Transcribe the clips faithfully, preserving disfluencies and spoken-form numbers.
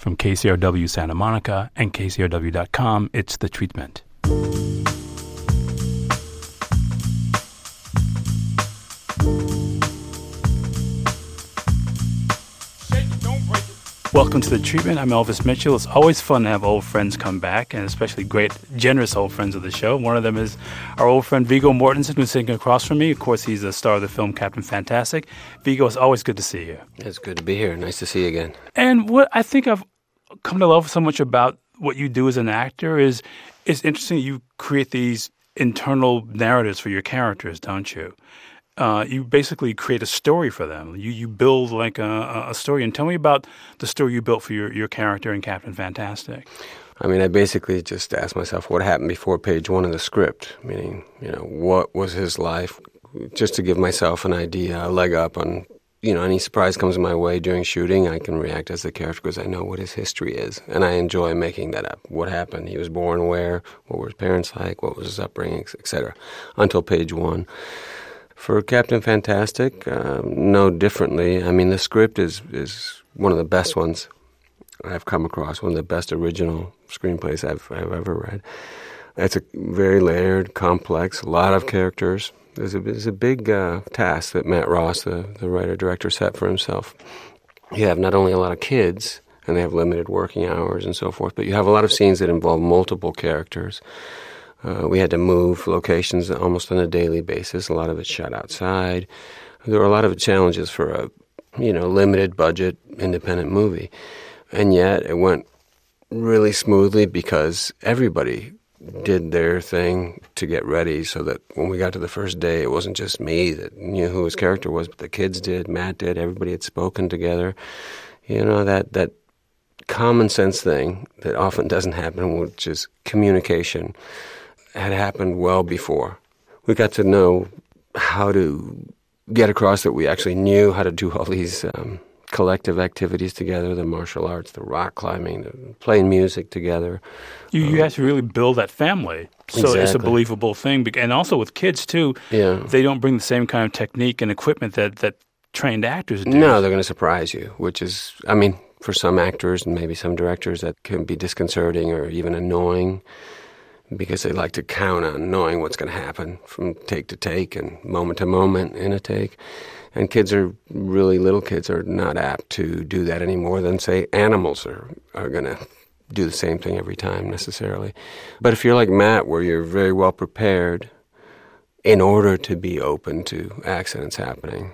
From K C R W Santa Monica and K C R W dot com, it's The Treatment. Welcome to The Treatment. I'm Elvis Mitchell. It's always fun to have old friends come back, and especially great, generous old friends of the show. One of them is our old friend Viggo Mortensen, who's sitting across from me. Of course, he's the star of the film Captain Fantastic. Viggo, it's always good to see you. It's good to be here. Nice to see you again. And what I think I've come to love so much about what you do as an actor is it's interesting you create these internal narratives for your characters, don't you? Uh, you basically create a story for them. You you build like a, a story. And tell me about the story you built for your, your character in Captain Fantastic. I mean, I basically just asked myself what happened before page one of the script, meaning, you know, what was his life, just to give myself an idea, a leg up on, you know, any surprise comes my way during shooting, I can react as the character because I know what his history is. And I enjoy making that up. What happened? He was born where? What were his parents like? What was his upbringing, et cetera, until page one. For Captain Fantastic, uh, no differently. I mean, the script is, is one of the best ones I've come across, one of the best original screenplays I've, I've ever read. It's a very layered, complex, a lot of characters. There's a, there's a big uh, task that Matt Ross, the, the writer-director, set for himself. You have not only a lot of kids, and they have limited working hours and so forth, but you have a lot of scenes that involve multiple characters. Uh, we had to move locations almost on a daily basis. A lot of it shot outside. There were a lot of challenges for a, you know, limited budget independent movie. And yet it went really smoothly because everybody did their thing to get ready so that when we got to the first day, it wasn't just me that knew who his character was, but the kids did, Matt did, everybody had spoken together. You know, that, that common sense thing that often doesn't happen, which is communication, had happened well before. We got to know how to get across that we actually knew how to do all these um, collective activities together, the martial arts, the rock climbing, the playing music together. You, you um, have to really build that family. So exactly. It's a believable thing. And also with kids, too, yeah. They don't bring the same kind of technique and equipment that, that trained actors do. No, they're going to surprise you, which is, I mean, for some actors and maybe some directors, that can be disconcerting or even annoying, because they like to count on knowing what's going to happen from take to take and moment to moment in a take. And kids are, really little kids are not apt to do that any more than, say, animals are, are going to do the same thing every time necessarily. But if you're like Matt, where you're very well prepared in order to be open to accidents happening,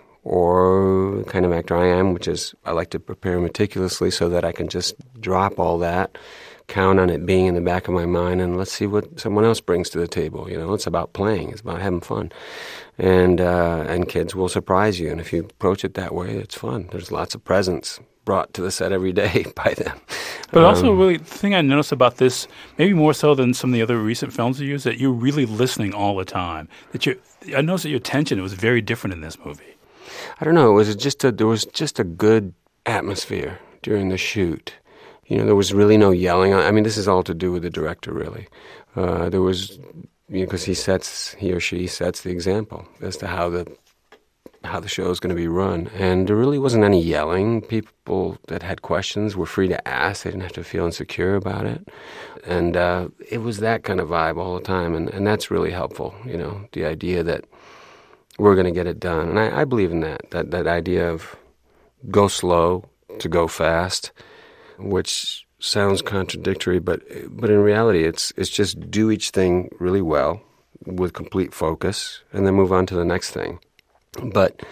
or the kind of actor I am, which is I like to prepare meticulously so that I can just drop all that, count on it being in the back of my mind, and let's see what someone else brings to the table. You know, it's about playing. It's about having fun. And uh, and kids will surprise you. And if you approach it that way, it's fun. There's lots of presents brought to the set every day by them. But um, also, really, the thing I noticed about this, maybe more so than some of the other recent films you use, that you're really listening all the time. That you, I noticed that your attention was very different in this movie. I don't know. It was just a, there was just a good atmosphere during the shoot. You know, there was really no yelling. I mean, this is all to do with the director, really. Uh, there was, you know, because he sets, he or she sets the example as to how the how the show is going to be run. And there really wasn't any yelling. People that had questions were free to ask. They didn't have to feel insecure about it. And uh, it was that kind of vibe all the time. And, and that's really helpful, you know, the idea that we're going to get it done. And I, I believe in that, that, that idea of go slow to go fast, which sounds contradictory, but but in reality, it's it's just do each thing really well with complete focus, and then move on to the next thing. But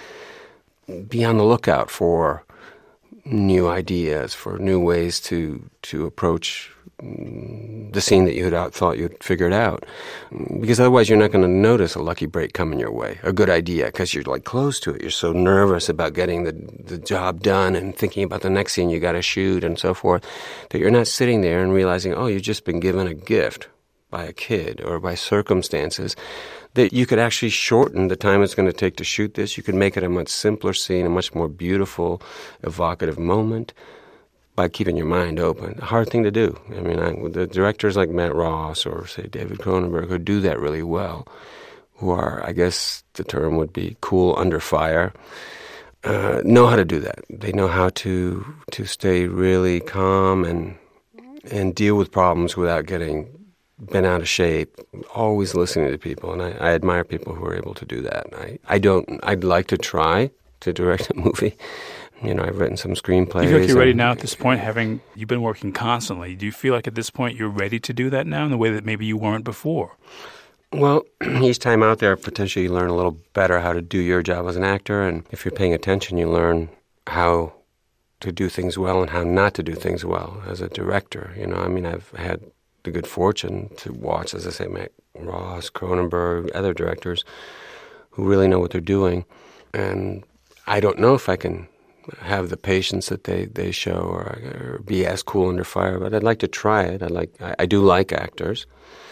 be on the lookout for new ideas, for new ways to to approach the scene that you had out, thought you'd figured out. Because otherwise you're not going to notice a lucky break coming your way, a good idea, because you're like close to it. You're so nervous about getting the, the job done and thinking about the next scene you got to shoot and so forth, that you're not sitting there and realizing, oh, you've just been given a gift by a kid or by circumstances, that you could actually shorten the time it's going to take to shoot this. You could make it a much simpler scene, a much more beautiful, evocative moment by keeping your mind open. A hard thing to do. I mean, I, the directors like Matt Ross or, say, David Cronenberg, who do that really well, who are, I guess the term would be cool under fire, uh, know how to do that. They know how to to stay really calm and and deal with problems without getting bent out of shape. Always listening to people, and I, I admire people who are able to do that. I, I don't. I'd like to try to direct a movie. You know, I've written some screenplays. Do you feel like you're ready and, now at this point, having you've been working constantly? Do you feel like at this point you're ready to do that now in the way that maybe you weren't before? Well, each time out there, potentially you learn a little better how to do your job as an actor, and if you're paying attention, you learn how to do things well and how not to do things well as a director. You know, I mean, I've had the good fortune to watch, as I say, Matt Ross, Cronenberg, other directors who really know what they're doing, and I don't know if I can have the patience that they, they show or, or be as cool under fire, but I'd like to try it. I like I, I do like actors.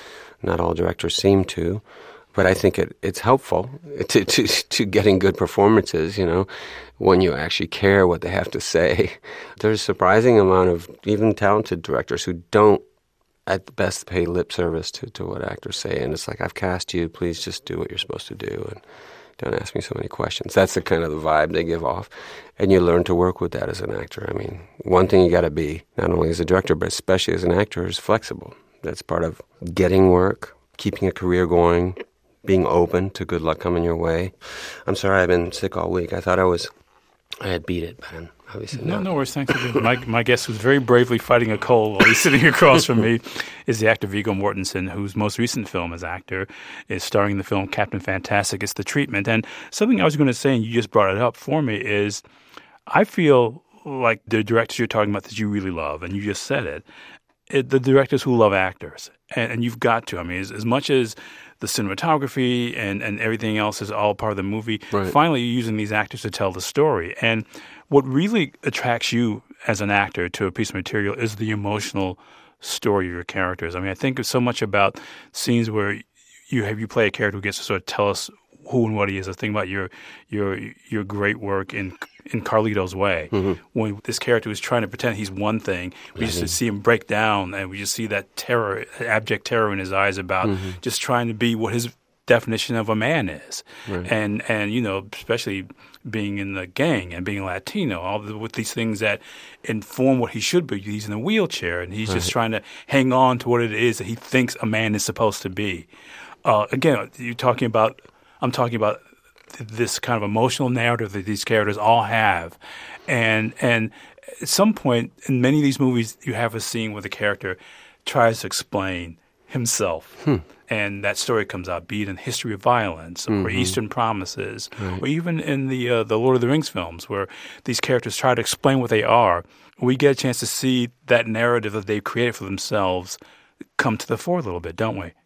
Not all directors seem to, but I think it, it's helpful to, to to getting good performances, you know, when you actually care what they have to say. There's a surprising amount of even talented directors who don't at best pay lip service to, to what actors say, and it's like, I've cast you, please just do what you're supposed to do, and don't ask me so many questions. That's the kind of the vibe they give off. And you learn to work with that as an actor. I mean, one thing you got to be, not only as a director, but especially as an actor, is flexible. That's part of getting work, keeping a career going, being open to good luck coming your way. I'm sorry I've been sick all week. I thought I was, I had beat it, but I'm obviously no, not. No worries. Thanks for being my, my guest who's very bravely fighting a cold while he's sitting across from me is the actor Viggo Mortensen, whose most recent film as actor is starring in the film Captain Fantastic. It's The Treatment. And something I was going to say, and you just brought it up for me, is I feel like the directors you're talking about that you really love, and you just said it, it the directors who love actors. And, and you've got to. I mean, as, as much as the cinematography and, and everything else is all part of the movie, Right. Finally you're using these actors to tell the story. And what really attracts you as an actor to a piece of material is the emotional story of your characters. I mean, I think so much about scenes where you have you play a character who gets to sort of tell us who and what he is. I think about your your your great work in in Carlito's Way, mm-hmm. when this character was trying to pretend he's one thing. We mm-hmm. just see him break down, and we just see that terror, abject terror in his eyes about mm-hmm. just trying to be what his definition of a man is. Right. And, and you know, especially being in the gang and being Latino, all the, with these things that inform what he should be. He's in a wheelchair, and he's right. just trying to hang on to what it is that he thinks a man is supposed to be. Uh, again, you're talking about, I'm talking about th- this kind of emotional narrative that these characters all have. And, and at some point in many of these movies, you have a scene where the character tries to explain himself. Hmm. And that story comes out, be it in History of Violence or mm-hmm. Eastern Promises, right. or even in the uh, the Lord of the Rings films, where these characters try to explain what they are. We get a chance to see that narrative that they've created for themselves come to the fore a little bit, don't we?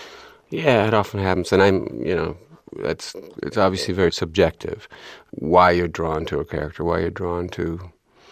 Yeah, it often happens, and I'm, you know, it's it's obviously very subjective. Why you're drawn to a character, why you're drawn to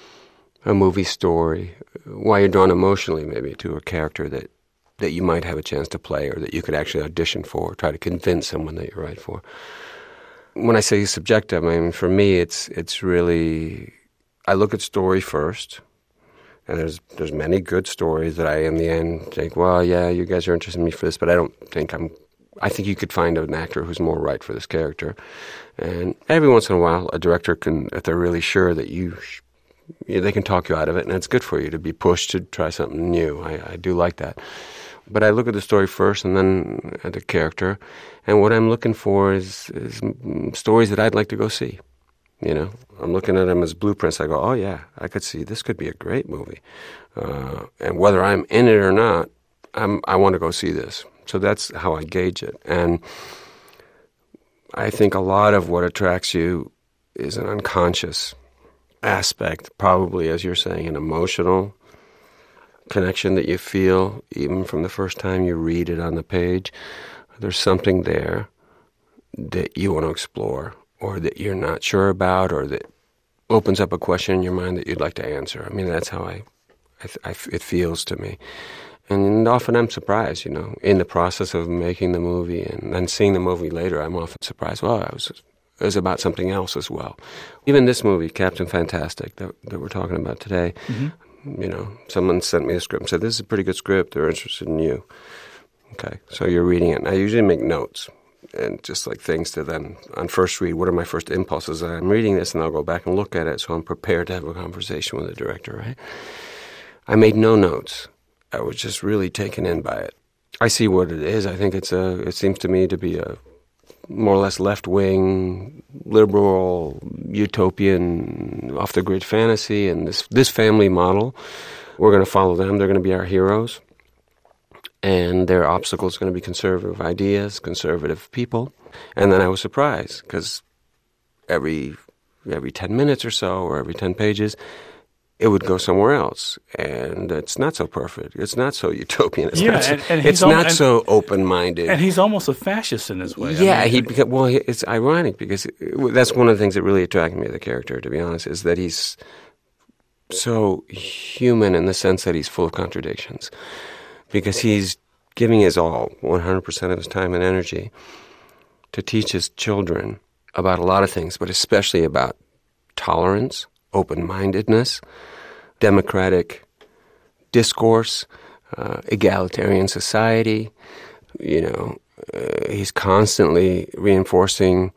a movie story, why you're drawn emotionally maybe to a character that. that you might have a chance to play or that you could actually audition for or try to convince someone that you're right for. When I say subjective, I mean, for me, it's it's really, I look at story first, and there's there's many good stories that I, in the end, think, well, yeah, you guys are interested in me for this, but I don't think I'm, I think you could find an actor who's more right for this character. And every once in a while, a director can, if they're really sure that you, you they can talk you out of it, and it's good for you to be pushed to try something new. I, I do like that. But I look at the story first and then at the character. And what I'm looking for is, is stories that I'd like to go see. You know, I'm looking at them as blueprints. I go, oh, yeah, I could see this could be a great movie. Uh, and whether I'm in it or not, I'm, I want to go see this. So that's how I gauge it. And I think a lot of what attracts you is an unconscious aspect, probably, as you're saying, an emotional connection that you feel even from the first time you read it on the page. There's something there that you want to explore or that you're not sure about or that opens up a question in your mind that you'd like to answer. I mean, that's how I, I, I it feels to me. And often I'm surprised, you know, in the process of making the movie and then seeing the movie later, I'm often surprised, well, I was, it was about something else as well. Even this movie, Captain Fantastic, that, that we're talking about today, mm-hmm. You know, someone sent me a script and said, this is a pretty good script. They're interested in you. Okay, so you're reading it. And I usually make notes and just like things to then, on first read, what are my first impulses? I'm reading this, and I'll go back and look at it, so I'm prepared to have a conversation with the director, right? I made no notes. I was just really taken in by it. I see what it is. I think it's a, it seems to me to be a more or less left-wing, liberal, utopian, off-the-grid fantasy, and this this family model, we're going to follow them. They're going to be our heroes, and their obstacle is going to be conservative ideas, conservative people. And then I was surprised, because every every ten minutes or so, or every ten pages, it would go somewhere else, and it's not so perfect. It's not so utopian. It's yeah, not so, and, and it's al- not and, so open-minded. And he's almost a fascist in his way. Yeah, I mean, he beca- well, it's ironic, because that's one of the things that really attracted me to the character, to be honest, is that he's so human in the sense that he's full of contradictions, because he's giving his all, one hundred percent of his time and energy, to teach his children about a lot of things, but especially about tolerance, open-mindedness, democratic discourse, uh, egalitarian society. You know, uh, he's constantly reinforcing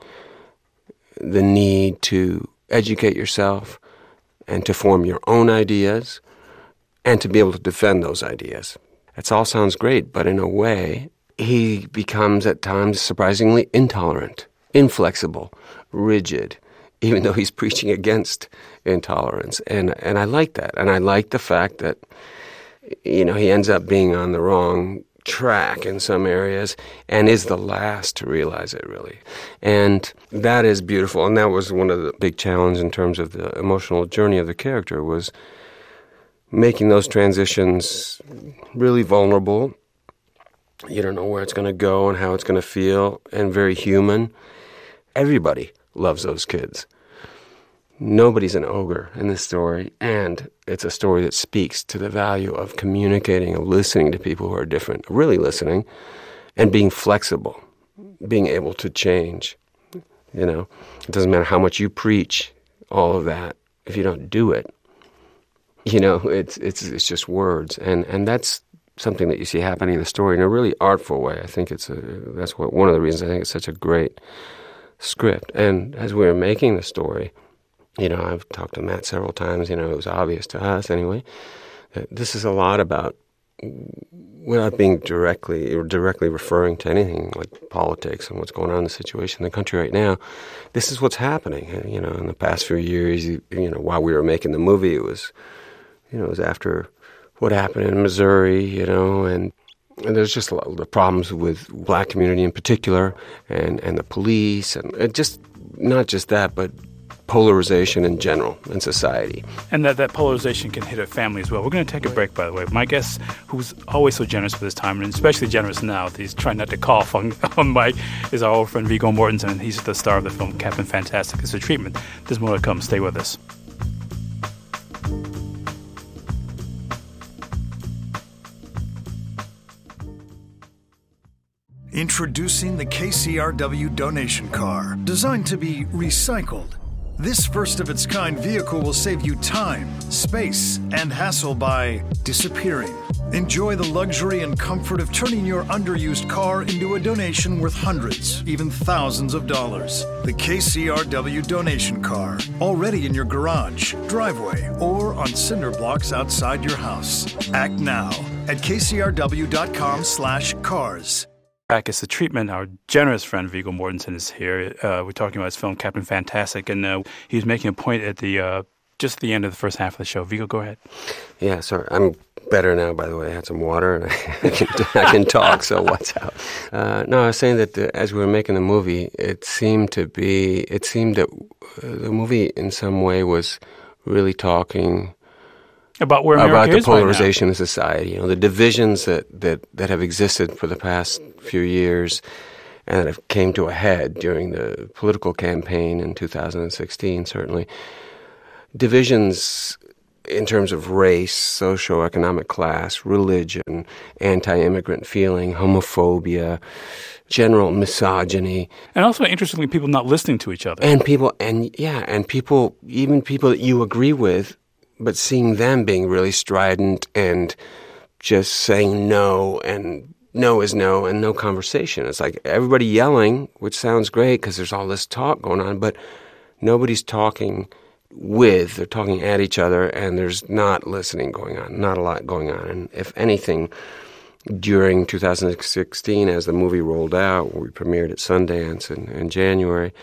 the need to educate yourself and to form your own ideas and to be able to defend those ideas. That all sounds great, but in a way, he becomes at times surprisingly intolerant, inflexible, rigid, even though he's preaching against intolerance. And and I like that. And I like the fact that, you know, he ends up being on the wrong track in some areas and is the last to realize it, really. And that is beautiful. And that was one of the big challenges in terms of the emotional journey of the character, was making those transitions really vulnerable. You don't know where it's going to go and how it's going to feel, and very human. Everybody loves those kids. Nobody's an ogre in this story, and it's a story that speaks to the value of communicating, of listening to people who are different, really listening, and being flexible, being able to change. You know, it doesn't matter how much you preach all of that. If you don't do it, you know, it's it's it's just words, and and that's something that you see happening in the story in a really artful way. I think it's a that's what one of the reasons I think it's such a great script. And as we were making the story, you know, I've talked to Matt several times. You know, it was obvious to us anyway that this is a lot about, without being directly or directly referring to anything like politics and what's going on in the situation in the country right now, this is what's happening. You know, in the past few years, you, you know, while we were making the movie, it was, you know, it was after what happened in Missouri, you know, and, and there's just a lot of the problems with black community in particular, and, and the police, and it just, not just that, but polarization in general in society. And that, that polarization can hit a family as well. We're going to take a break, by the way. My guest, who's always so generous with his time, and especially generous now, he's trying not to cough on, on mic, is our old friend Viggo Mortensen. He's the star of the film Captain Fantastic. It's a treatment. There's more to come. Stay with us. Introducing the K C R W donation car, designed to be recycled. This first-of-its-kind vehicle will save you time, space, and hassle by disappearing. Enjoy the luxury and comfort of turning your underused car into a donation worth hundreds, even thousands of dollars. The K C R W donation car, already in your garage, driveway, or on cinder blocks outside your house. Act now at kcrw.com slash cars. Back as the treatment, our generous friend Viggo Mortensen is here. Uh, we're talking about his film Captain Fantastic, and uh, he was making a point at the uh, just the end of the first half of the show. Viggo, go ahead. Yeah, sorry. I'm better now, by the way. I had some water, and I can, I can talk, so what's out? Uh, no, I was saying that the, as we were making the movie, it seemed to be, it seemed that the movie in some way was really talking about where America about the is polarization right of society, you know, the divisions that, that, that have existed for the past few years and that have came to a head during the political campaign in two thousand sixteen, certainly. Divisions in terms of race, socioeconomic class, religion, anti-immigrant feeling, homophobia, general misogyny. And also, interestingly, people not listening to each other. And people, and yeah, and people, even people that you agree with, but seeing them being really strident and just saying no and no is no and no conversation. It's like everybody yelling, which sounds great because there's all this talk going on, but nobody's talking with, they're talking at each other, and there's not listening going on, not a lot going on. And if anything, during two thousand sixteen, as the movie rolled out, we premiered at Sundance in, in January,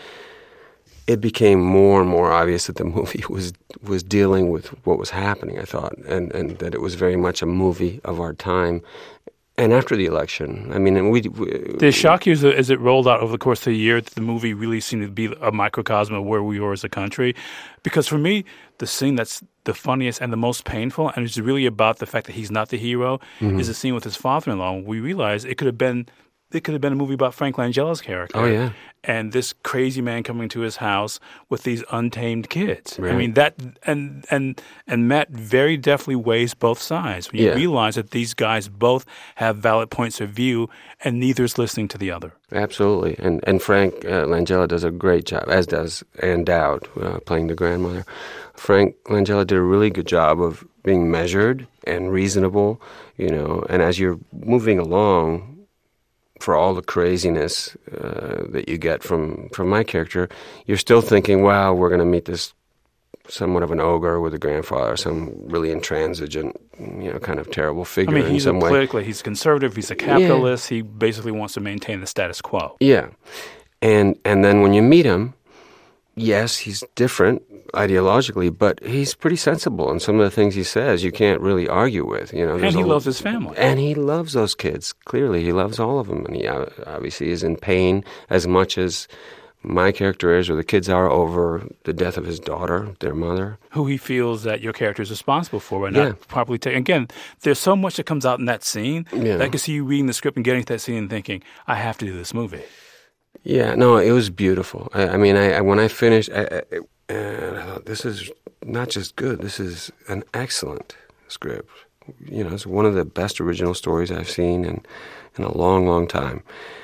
it became more and more obvious that the movie was was dealing with what was happening, I thought, and, and that it was very much a movie of our time. And after the election, I mean, and we, we did it shock you as it, as it rolled out over the course of the year that the movie really seemed to be a microcosm of where we were as a country? Because for me, the scene that's the funniest and the most painful, and it's really about the fact that he's not the hero, mm-hmm. is the scene with his father-in-law. We realized it could have been it could have been a movie about Frank Langella's character. Oh yeah, and this crazy man coming to his house with these untamed kids. Right. I mean that, and and and Matt very deftly weighs both sides. When you yeah. realize that these guys both have valid points of view, and neither's listening to the other. Absolutely, and and Frank uh, Langella does a great job, as does Ann Dowd uh, playing the grandmother. Frank Langella did a really good job of being measured and reasonable, you know. And as you're moving along, for all the craziness uh, that you get from, from my character, you're still thinking, wow, we're going to meet this somewhat of an ogre with a grandfather, some really intransigent, you know, kind of terrible figure I mean, he's in some a way. politically, he's conservative, he's a capitalist, yeah. He basically wants to maintain the status quo. Yeah. And and then when you meet him, yes, he's different ideologically, but he's pretty sensible, and some of the things he says you can't really argue with. You know, and he a, loves his family, and he loves those kids. Clearly, he loves all of them, and he obviously is in pain as much as my character is, or the kids are, over the death of his daughter, their mother, who he feels that your character is responsible for, and not yeah. properly taken. Again, there's so much that comes out in that scene yeah. that I can see you reading the script and getting to that scene and thinking, "I have to do this movie." Yeah, no, it was beautiful. I, I mean, I, I when I finished, I, I, and I thought, this is not just good, this is an excellent script. You know, it's one of the best original stories I've seen in, in a long, long time.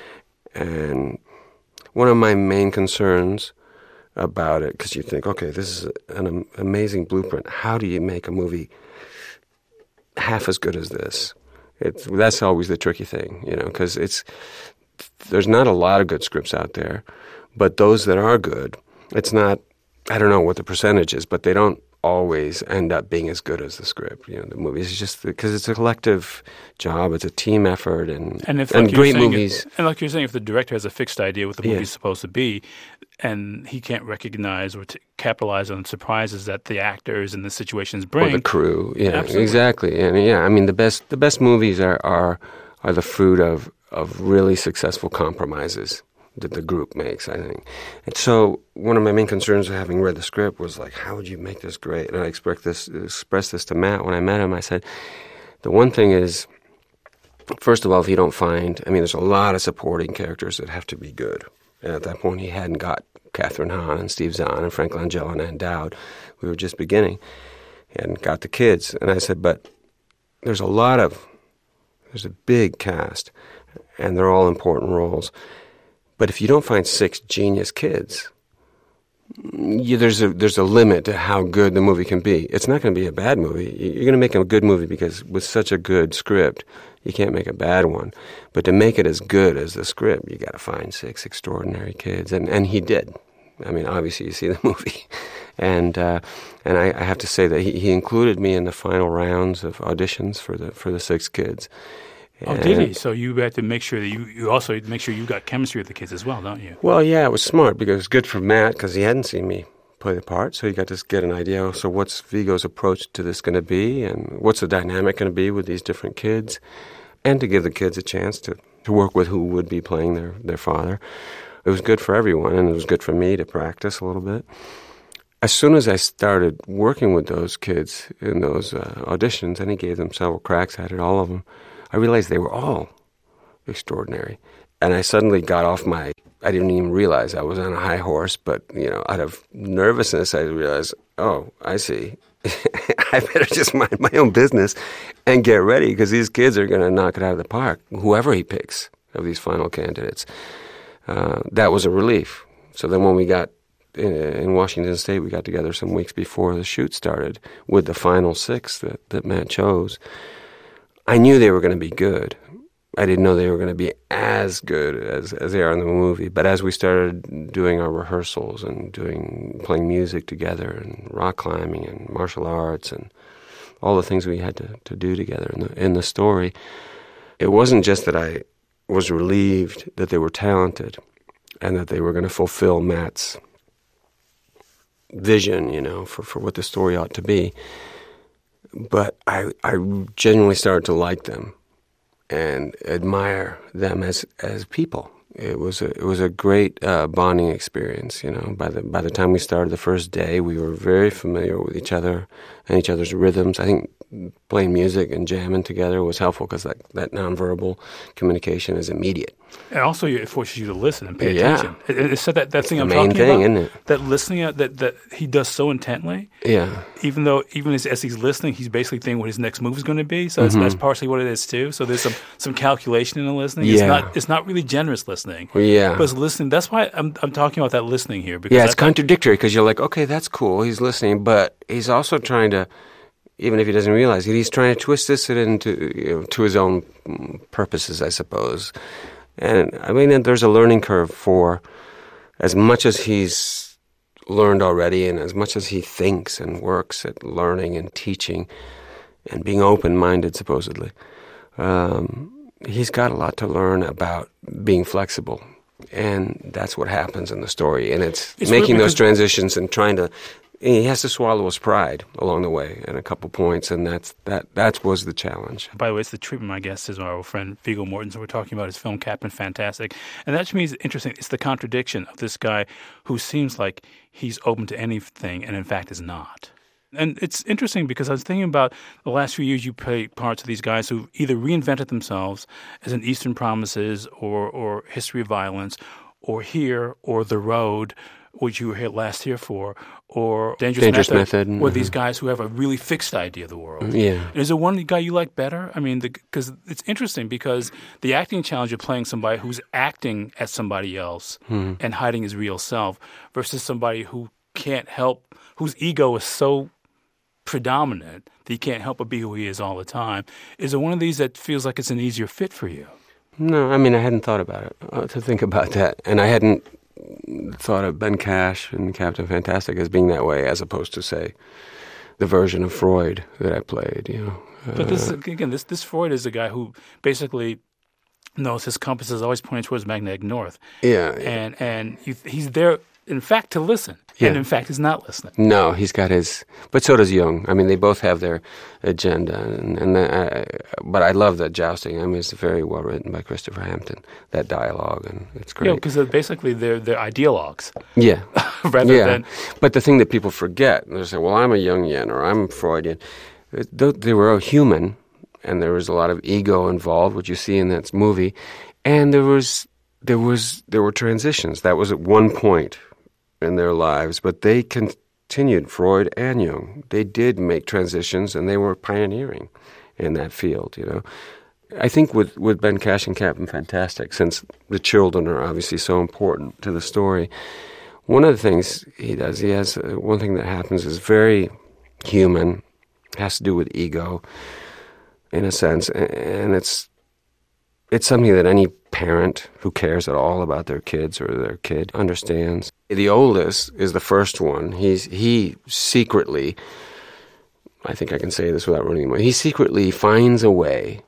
And one of my main concerns about it, because you think, okay, this is an amazing blueprint. How do you make a movie half as good as this? It's, that's always the tricky thing, you know, because it's, there's not a lot of good scripts out there, but those that are good, it's not, I don't know what the percentage is, but they don't always end up being as good as the script. You know, the movies is just because it's a collective job, it's a team effort, and and, if, and like great saying, movies. And like you're saying, if the director has a fixed idea what the yeah. movie's supposed to be, and he can't recognize or t- capitalize on surprises that the actors and the situations bring, or the crew, yeah, Absolutely. exactly, and yeah, I mean the best the best movies are are, are the fruit of of really successful compromises that the group makes, I think. And so one of my main concerns of having read the script was like, how would you make this great? And I expressed this, expressed this to Matt when I met him. I said, the one thing is, first of all, if you don't find, I mean, there's a lot of supporting characters that have to be good. And at that point, he hadn't got Catherine Hahn and Steve Zahn and Frank Langella and Ann Dowd. We were just beginning. He hadn't got the kids. And I said, but there's a lot of, there's a big cast, and they're all important roles. But if you don't find six genius kids, you, there's a there's a limit to how good the movie can be. It's not going to be a bad movie. You're going to make a good movie because with such a good script, you can't make a bad one. But to make it as good as the script, you got to find six extraordinary kids, and and he did. I mean, obviously, you see the movie, and uh, and I, I have to say that he, he included me in the final rounds of auditions for the for the six kids. Oh, did he? So you had to make sure that you, you also make sure you got chemistry with the kids as well, don't you? Well, yeah, it was smart because it was good for Matt because he hadn't seen me play the part, so he got to get an idea. So what's Viggo's approach to this going to be, and what's the dynamic going to be with these different kids, and to give the kids a chance to, to work with who would be playing their, their father. It was good for everyone, and it was good for me to practice a little bit. As soon as I started working with those kids in those uh, auditions, and he gave them several cracks at it, all of them, I realized they were all extraordinary. And I suddenly got off my, I didn't even realize I was on a high horse, but, you know, out of nervousness, I realized, oh, I see. I better just mind my own business and get ready because these kids are going to knock it out of the park, whoever he picks of these final candidates. Uh, that was a relief. So then when we got in, in Washington State, we got together some weeks before the shoot started with the final six that, that Matt chose. I knew they were going to be good. I didn't know they were going to be as good as, as they are in the movie. But as we started doing our rehearsals and doing playing music together and rock climbing and martial arts and all the things we had to, to do together in the in the story, it wasn't just that I was relieved that they were talented and that they were going to fulfill Matt's vision, you know, for, for what the story ought to be. But I I genuinely started to like them and admire them as as people. It was a it was a great uh, bonding experience. You know, by the by the time we started the first day, we were very familiar with each other and each other's rhythms. I think playing music and jamming together was helpful because that, that nonverbal communication is immediate. And also, it forces you to listen and pay Yeah. attention. It, it said that, that thing the I'm main talking thing, about, isn't it? that listening uh, that, that he does so intently. Yeah. Even though, even as, as he's listening, he's basically thinking what his next move is going to be. So that's, Mm-hmm. that's partially what it is too. So there's some, some calculation in the listening. It's Yeah. not it's not really generous listening. Well, yeah. But it's listening. That's why I'm I'm talking about that listening here. Because Yeah, it's I thought- contradictory because you're like, okay, that's cool. He's listening, but he's also trying to, even if he doesn't realize it, he's trying to twist this into you know, to his own mm, purposes, I suppose. And I mean, and there's a learning curve for as much as he's learned already, and as much as he thinks and works at learning and teaching and being open-minded, supposedly. Um, he's got a lot to learn about being flexible. And that's what happens in the story. And it's, It's making weird those because- transitions and trying to, he has to swallow his pride along the way at a couple points. And that's, that, that was the challenge. By the way, it's the treatment my guest is our old friend Viggo Mortensen. We're talking about his film Captain Fantastic. And that to me is interesting. It's the contradiction of this guy who seems like he's open to anything and in fact is not. And it's interesting because I was thinking about the last few years you played parts of these guys who either reinvented themselves as in Eastern Promises or, or History of Violence or Here or The Road, which you were here last year for, or Dangerous, Dangerous Method, Method, or mhm. these guys who have a really fixed idea of the world. Yeah. Is there one guy you like better? I mean, because it's interesting because the acting challenge of playing somebody who's acting as somebody else Hmm. and hiding his real self versus somebody who can't help, whose ego is so predominant that he can't help but be who he is all the time. Is there one of these that feels like it's an easier fit for you? No, I mean, I hadn't thought about it, uh, to think about that. And I hadn't thought of Ben Cash and Captain Fantastic as being that way, as opposed to, say, the version of Freud that I played, you know. But this Uh, again, this this Freud is a guy who basically knows his compass is always pointing towards magnetic north, yeah. and and you, he's there, in fact, to listen, Yeah. and in fact, he's not listening. No, he's got his, but so does Jung. I mean, they both have their agenda, and, and I, but I love that jousting. I mean, it's very well written by Christopher Hampton, that dialogue, and it's great. Yeah, because basically they're they're ideologues Yeah, rather yeah. than But the thing that people forget, they say, well, I'm a Jungian or I'm Freudian. They they were all human, and there was a lot of ego involved, which you see in that movie, and there was there was there were transitions. That was at one point in their lives, but they continued, Freud and Jung. They did make transitions, and they were pioneering in that field, you know. I think with, with Ben Cash and Captain Fantastic, since the children are obviously so important to the story, one of the things he does, he has, uh, one thing that happens is very human, has to do with ego, in a sense, and it's it's something that any parent who cares at all about their kids or their kid understands. The oldest is the first one. He's he secretly, I think I can say this without running away, he secretly finds a way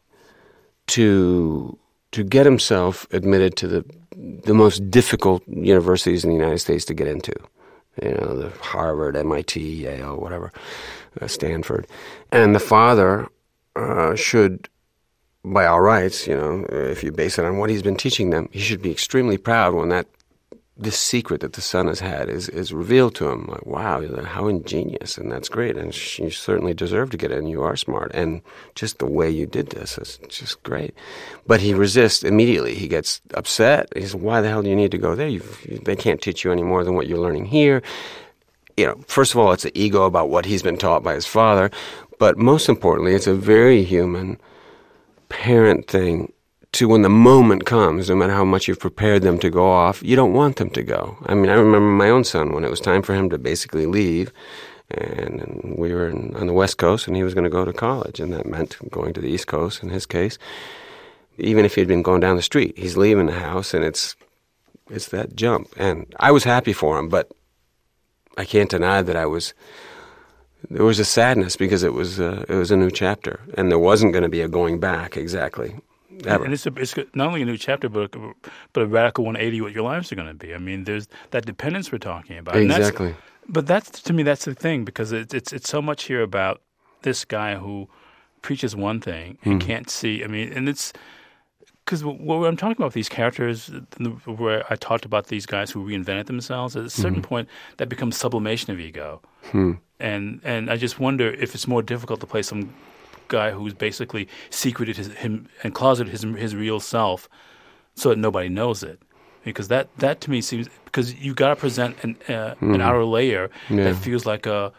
to to get himself admitted to the the most difficult universities in the United States to get into. You know, the Harvard, M I T, Yale, whatever, uh, Stanford. And the father uh, should, by all rights, you know, if you base it on what he's been teaching them, he should be extremely proud when that this secret that the son has had is, is revealed to him. Like, wow, how ingenious, and that's great, and you certainly deserve to get in. You are smart, and just the way you did this is just great. But he resists immediately. He gets upset. He says, why the hell do you need to go there? You've, you, they can't teach you any more than what you're learning here. You know, first of all, it's the ego about what he's been taught by his father, but most importantly, it's a very human parent thing to when the moment comes, no matter how much you've prepared them to go off, you don't want them to go. I mean, I remember my own son when it was time for him to basically leave, and, and we were in, on the West Coast, and he was going to go to college, and that meant going to the East Coast in his case. even if he'd been going down the street, he's leaving the house, and it's it's that jump. And I was happy for him, but I can't deny that I was. There was a sadness because it was uh, it was a new chapter, and there wasn't going to be a going back exactly. Ever. And it's, a, it's not only a new chapter, but a, but a radical one eighty what your lives are going to be. I mean, there's that dependence we're talking about. Exactly. And that's, but that's, to me, that's the thing, because it's, it's it's so much here about this guy who preaches one thing and mm. can't see. I mean, and it's because what I'm talking about with these characters, where I talked about these guys who reinvented themselves, at a certain mm. point, that becomes sublimation of ego. Hmm. And and I just wonder if it's more difficult to play some guy who's basically secreted his, him and closeted his his real self so that nobody knows it, because that, that to me seems, because you got to present an uh, mm. an outer layer yeah. that feels like a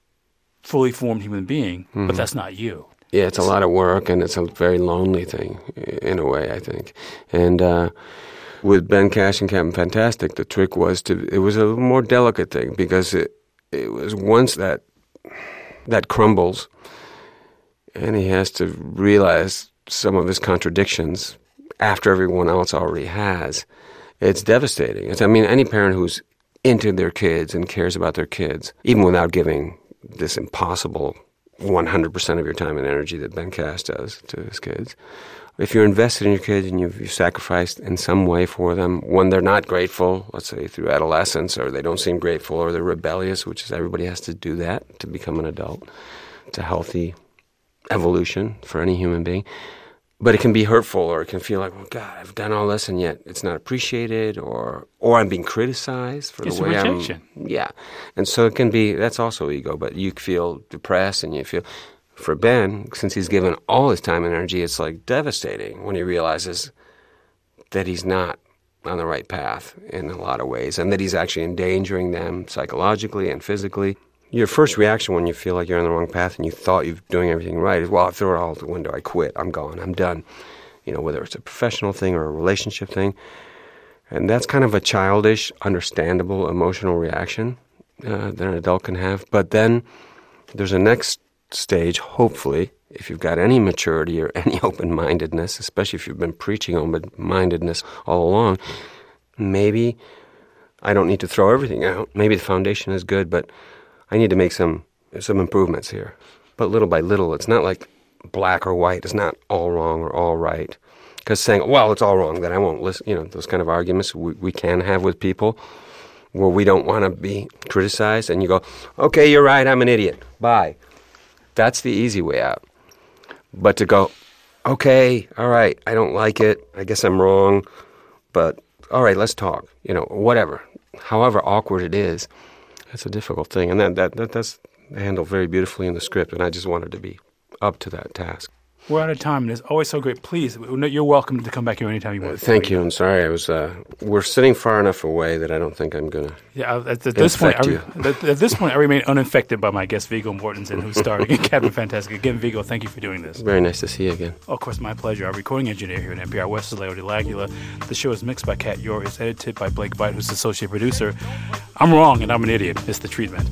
fully formed human being, mm. but that's not you. Yeah, it's, it's a lot of work, and it's a very lonely thing in a way, I think. And uh, with Ben Cash and Captain Fantastic, the trick was to it was a more delicate thing, because it it was once that that crumbles. And he has to realize some of his contradictions after everyone else already has. It's devastating. It's, I mean, any parent who's into their kids and cares about their kids, even without giving this impossible one hundred percent of your time and energy that Ben Cash does to his kids, if you're invested in your kids and you've, you've sacrificed in some way for them, when they're not grateful, let's say through adolescence, or they don't seem grateful, or they're rebellious, which is everybody has to do that to become an adult. It's a healthy evolution for any human being. But it can be hurtful, or it can feel like, well, God, I've done all this and yet it's not appreciated, or or I'm being criticized for it's the way a rejection. I'm. Yeah. And so it can be, that's also ego, but you feel depressed, and you feel, for Ben, since he's given all his time and energy, it's like devastating when he realizes that he's not on the right path in a lot of ways, and that he's actually endangering them psychologically and physically. Your first reaction when you feel like you're on the wrong path and you thought you're doing everything right is, well, I throw it all out the window. I quit. I'm gone. I'm done. You know, whether it's a professional thing or a relationship thing. And that's kind of a childish, understandable, emotional reaction uh, that an adult can have. But then there's a next stage, hopefully, if you've got any maturity or any open-mindedness, especially if you've been preaching open-mindedness all along, maybe I don't need to throw everything out. Maybe the foundation is good, but I need to make some some improvements here. But little by little, it's not like black or white. It's not all wrong or all right. Because saying, well, it's all wrong, then I won't listen. You know, those kind of arguments we, we can have with people where we don't want to be criticized. And you go, okay, you're right, I'm an idiot. Bye. That's the easy way out. But to go, okay, all right, I don't like it. I guess I'm wrong. But all right, let's talk. You know, whatever. However awkward it is. That's a difficult thing, and that, that, that that's handled very beautifully in the script, and I just wanted to be up to that task. We're out of time, and it's always so great. Please, you're welcome to come back here anytime you want. Uh, thank you. I'm sorry. I was. Uh, we're sitting far enough away that I don't think I'm going to. Yeah. At, at this point, I, at, at this point, I remain uninfected by my guest Viggo Mortensen, who's starring in Captain Fantastic. Again, Viggo, thank you for doing this. Very nice to see you again. Oh, of course, my pleasure. Our recording engineer here at N P R West is Leo DeLaguila. The show is mixed by Kat Yor. It's edited by Blake Veit, who's the associate producer. I'm wrong, and I'm an idiot. It's The Treatment.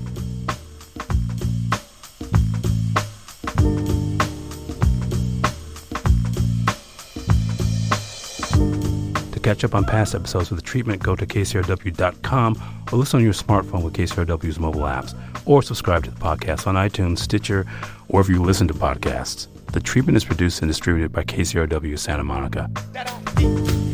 Catch up on past episodes of The Treatment, go to K C R W dot com or listen on your smartphone with K C R W's mobile apps, or subscribe to the podcast on iTunes, Stitcher, or wherever you listen to podcasts. The Treatment is produced and distributed by K C R W Santa Monica.